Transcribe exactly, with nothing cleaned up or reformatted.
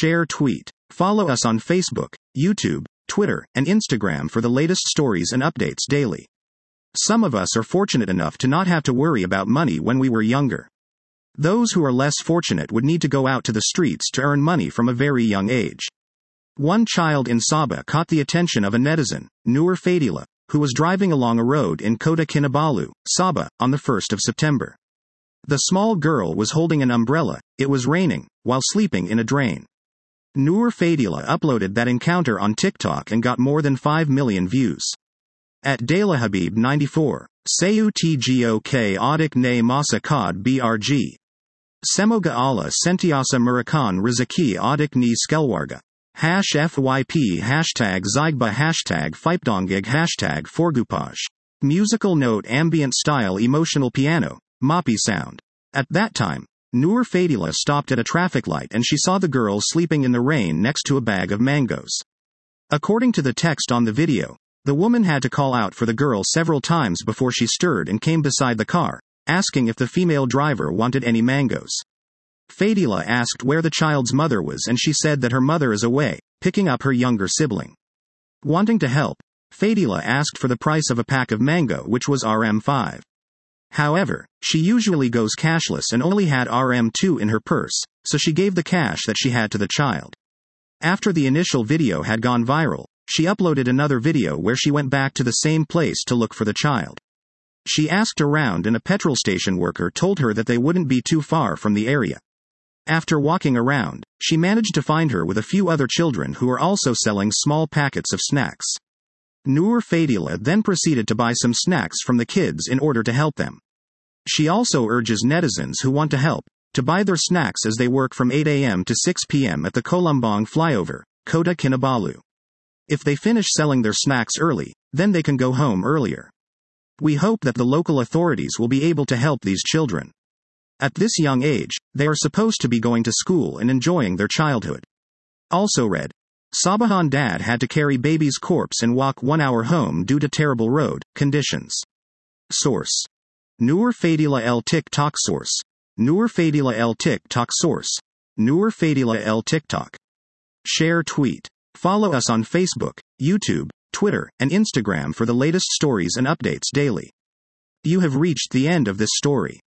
Share tweet. Follow us on Facebook, YouTube, Twitter, and Instagram for the latest stories and updates daily. Some of us are fortunate enough to not have to worry about money when we were younger. Those who are less fortunate would need to go out to the streets to earn money from a very young age. One child in Sabah caught the attention of a netizen, Nur Fadila, who was driving along a road in Kota Kinabalu, Sabah, on the first of September. The small girl was holding an umbrella, it was raining, while sleeping in a drain. Nur Fadila uploaded that encounter on TikTok and got more than five million views. At Dela Habib ninety-four, Sayu Tgok Adik Ne Masa Kad Brg. Semoga Allah Sentiasa Murakan Rizaki Adik Ni Skelwarga. Hash F Y P Hashtag Zygba Hashtag Fipdongig Hashtag Forgupaj. Musical note ambient style emotional piano, moppy sound. At that time, Nur Fadila stopped at a traffic light and she saw the girl sleeping in the rain next to a bag of mangoes. According to the text on the video, the woman had to call out for the girl several times before she stirred and came beside the car, asking if the female driver wanted any mangoes. Fadila asked where the child's mother was and she said that her mother is away, picking up her younger sibling. Wanting to help, Fadila asked for the price of a pack of mango, which was R M five. However, she usually goes cashless and only had R M two in her purse, so she gave the cash that she had to the child. After the initial video had gone viral, she uploaded another video where she went back to the same place to look for the child. She asked around and a petrol station worker told her that they wouldn't be too far from the area. After walking around, she managed to find her with a few other children who were also selling small packets of snacks. Nur Fadila then proceeded to buy some snacks from the kids in order to help them. She also urges netizens who want to help, to buy their snacks as they work from eight a m to six p m at the Kolumbang flyover, Kota Kinabalu. If they finish selling their snacks early, then they can go home earlier. We hope that the local authorities will be able to help these children. At this young age, they are supposed to be going to school and enjoying their childhood. Also read, Sabahan dad had to carry baby's corpse and walk one hour home due to terrible road conditions. Source. Nur Fadila El TikTok source. Nur Fadila El TikTok source. Nur Fadila El TikTok. Share tweet. Follow us on Facebook, YouTube, Twitter, and Instagram for the latest stories and updates daily. You have reached the end of this story.